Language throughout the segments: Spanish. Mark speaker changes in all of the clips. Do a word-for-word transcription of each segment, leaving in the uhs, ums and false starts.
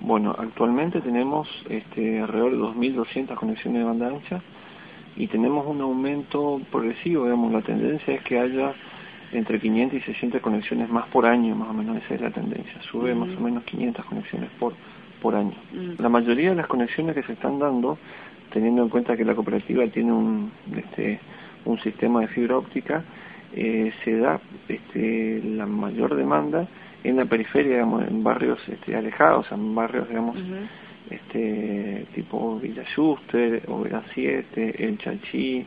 Speaker 1: Bueno, actualmente tenemos este, alrededor de dos mil doscientas conexiones de banda ancha y tenemos un aumento progresivo, digamos, la tendencia es que haya entre quinientas y seiscientas conexiones más por año, más o menos esa es la tendencia, sube uh-huh. más o menos quinientas conexiones por, por año. Uh-huh. La mayoría de las conexiones que se están dando, teniendo en cuenta que la cooperativa tiene un, este, un sistema de fibra óptica, eh, se da este, la mayor demanda en la periferia, digamos, en barrios este, alejados, en barrios, digamos, uh-huh. este, tipo Villa Yuster, Oberá siete, El Chachí,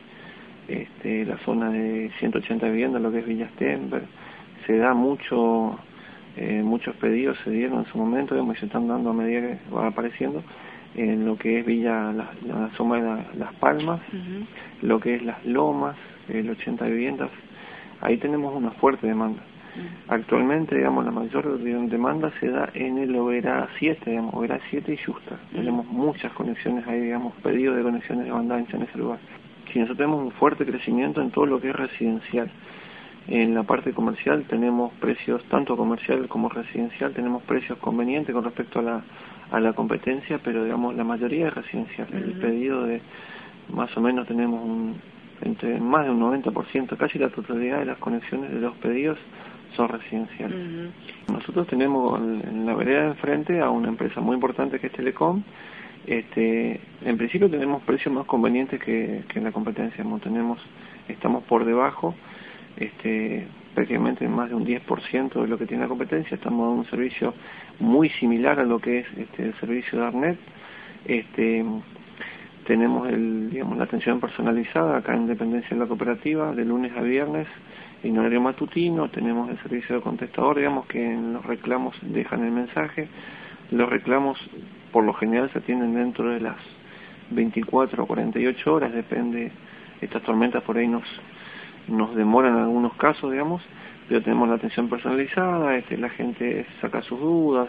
Speaker 1: este, la zona de ciento ochenta viviendas, lo que es Villa Stenberg. Se da mucho, eh, muchos pedidos se dieron en su momento, digamos, y se están dando a medida que van apareciendo, en lo que es Villa, la, la zona de la, Las Palmas, uh-huh. lo que es Las Lomas, el ochenta viviendas, ahí tenemos una fuerte demanda. Actualmente, digamos, la mayor demanda se da en el Oberá siete, digamos, Oberá siete y Yusta. Mm. Tenemos muchas conexiones ahí, digamos, pedidos de conexiones de banda ancha en ese lugar. Si nosotros tenemos un fuerte crecimiento en todo lo que es residencial. En la parte comercial tenemos precios, tanto comercial como residencial, tenemos precios convenientes con respecto a la, a la competencia, pero, digamos, la mayoría es residencial. Mm. El pedido de, más o menos tenemos un, entre más de un noventa por ciento, casi la totalidad de las conexiones de los pedidos son residenciales. Uh-huh. Nosotros tenemos en la vereda de enfrente a una empresa muy importante que es Telecom. Este, en principio tenemos precios más convenientes que, que en la competencia, no tenemos, estamos por debajo, este, prácticamente más de un diez por ciento de lo que tiene la competencia, estamos dando un servicio muy similar a lo que es este, el servicio de Arnet. Este, tenemos el, digamos, la atención personalizada acá en dependencia de la cooperativa, de lunes a viernes, en horario matutino. Tenemos el servicio de contestador, digamos, que en los reclamos dejan el mensaje. Los reclamos por lo general se atienden dentro de las veinticuatro o cuarenta y ocho horas, depende, estas tormentas por ahí nos, nos demoran en algunos casos, digamos, pero tenemos la atención personalizada, este, la gente saca sus dudas.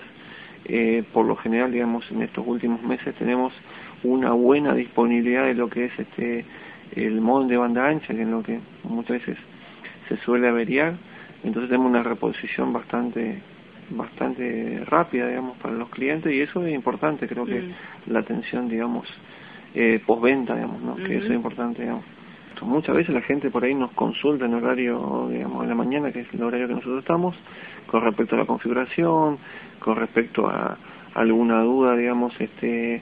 Speaker 1: Eh, por lo general, digamos, en estos últimos meses tenemos una buena disponibilidad de lo que es este el módem de banda ancha, que es lo que muchas veces se suele averiar, entonces tenemos una reposición bastante bastante rápida, digamos, para los clientes, y eso es importante, creo que mm. la atención, digamos, eh, postventa, digamos, ¿no? Uh-huh. Que eso es importante, digamos. Entonces, muchas veces la gente por ahí nos consulta en horario, digamos, en la mañana, que es el horario que nosotros estamos, con respecto a la configuración, con respecto a alguna duda, digamos, este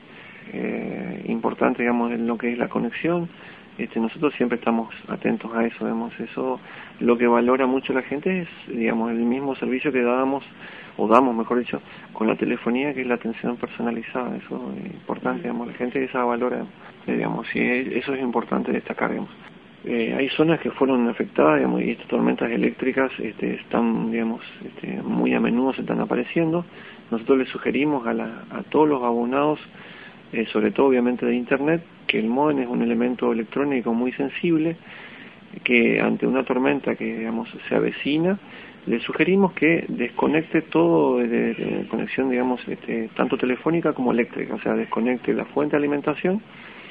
Speaker 1: eh, importante, digamos, en lo que es la conexión. Este, nosotros siempre estamos atentos a eso, digamos, eso lo que valora mucho la gente es, digamos, el mismo servicio que dábamos, o damos, mejor dicho, con la telefonía, que es la atención personalizada. Eso es importante, digamos, la gente esa valora, eh, digamos, y eso es importante destacar, digamos. Eh, hay zonas que fueron afectadas, digamos, y estas tormentas eléctricas este, están, digamos, este, muy a menudo se están apareciendo. Nosotros les sugerimos a, la, a todos los abonados, eh, sobre todo obviamente de Internet, que el módem es un elemento electrónico muy sensible, que ante una tormenta que, digamos, se avecina, le sugerimos que desconecte todo de, de, de conexión, digamos, este, tanto telefónica como eléctrica, o sea, desconecte la fuente de alimentación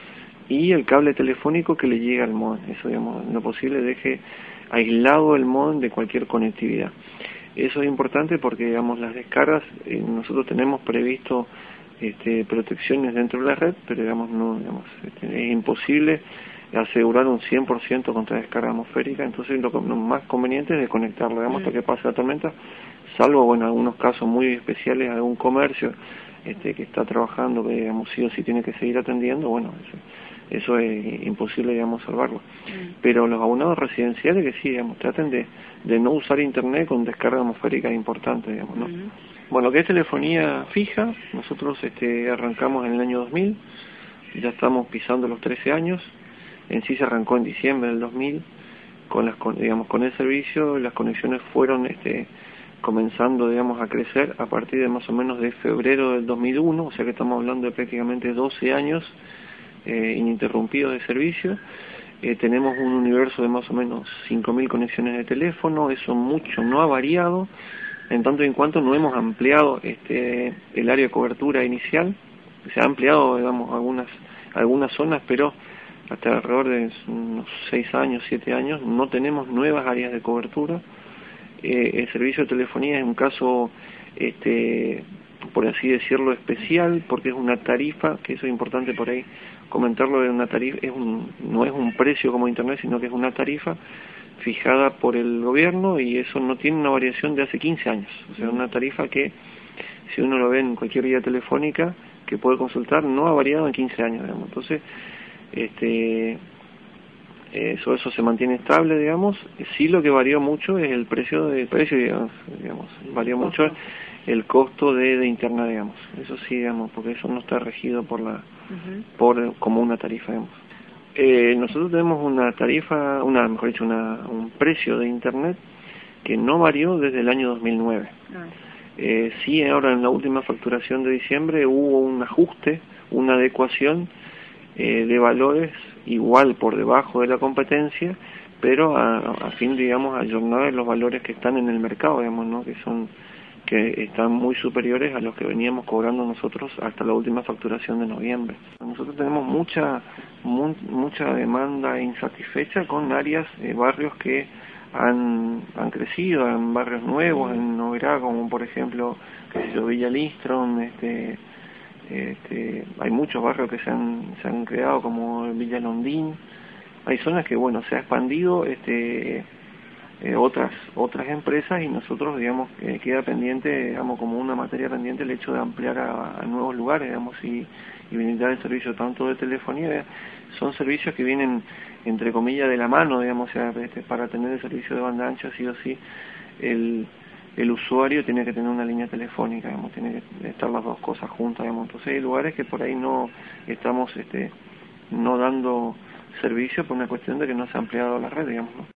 Speaker 1: y el cable telefónico que le llega al módem. Eso, digamos, en lo posible deje aislado el módem de cualquier conectividad. Eso es importante porque, digamos, las descargas, eh, nosotros tenemos previsto este, protecciones dentro de la red, pero, digamos, no, digamos, este, es imposible asegurar un cien por ciento contra descarga atmosférica, entonces lo, lo más conveniente es desconectarlo, digamos, hasta que pase la tormenta, salvo, bueno, algunos casos muy especiales, algún comercio este, que está trabajando, que, digamos, sí o sí tiene que seguir atendiendo, bueno, eso, eso es imposible, digamos, salvarlo. Mm. Pero los abonados residenciales que sí, digamos, traten de, de no usar internet con descarga atmosférica importante, digamos, ¿no? Mm. Bueno, lo que es telefonía fija, nosotros este, arrancamos en el año dos mil, ya estamos pisando los trece años. En sí se arrancó en diciembre del dos mil, con las, digamos, con el servicio, las conexiones fueron este, comenzando, digamos, a crecer a partir de más o menos de febrero del dos mil uno, o sea que estamos hablando de prácticamente doce años eh, ininterrumpidos de servicio. Eh, tenemos un universo de más o menos cinco mil conexiones de teléfono, eso mucho no ha variado, en tanto y en cuanto no hemos ampliado este, el área de cobertura inicial. Se ha ampliado, digamos, algunas, algunas zonas, pero hasta alrededor de unos seis años, siete años, no tenemos nuevas áreas de cobertura. Eh, el servicio de telefonía es un caso este, por así decirlo, especial, porque es una tarifa, que eso es importante por ahí comentarlo, de una tarifa, es un, no es un precio como internet, sino que es una tarifa fijada por el gobierno, y eso no tiene una variación de hace quince años, o sea, una tarifa que, si uno lo ve en cualquier guía telefónica que puede consultar, no ha variado en quince años, digamos. Entonces, este... eso eso se mantiene estable, digamos. Sí, lo que varió mucho es el precio de precio, digamos, digamos varió mucho el costo de, de internet, digamos. Eso sí, digamos, porque eso no está regido por la uh-huh. por como una tarifa, digamos. Eh, nosotros tenemos una tarifa, una mejor dicho, una, un precio de internet que no varió desde el año dos mil nueve. Uh-huh. Eh, sí, ahora en la última facturación de diciembre hubo un ajuste, una adecuación eh, de valores igual por debajo de la competencia, pero a, a fin, digamos, ayornar los valores que están en el mercado, digamos, ¿no? Que son, que están muy superiores a los que veníamos cobrando nosotros hasta la última facturación de noviembre. Nosotros tenemos mucha mu mucha demanda insatisfecha con áreas, eh, barrios que han, han crecido, en barrios nuevos, en Noguera, como por ejemplo, qué sé yo, Villa Listron, este Este, hay muchos barrios que se han, se han creado, como Villa Londín. Hay zonas que, bueno, se ha expandido este, eh, otras otras empresas, y nosotros, digamos, eh, queda pendiente, digamos, como una materia pendiente el hecho de ampliar a, a nuevos lugares, digamos, y, y brindar el servicio tanto de telefonía. Son servicios que vienen, entre comillas, de la mano, digamos, o sea, este, para tener el servicio de banda ancha, sí o sí, el el usuario tiene que tener una línea telefónica, digamos, tiene que estar las dos cosas juntas, digamos. Entonces hay lugares que por ahí no estamos este, no dando servicio por una cuestión de que no se ha ampliado la red, digamos, ¿no?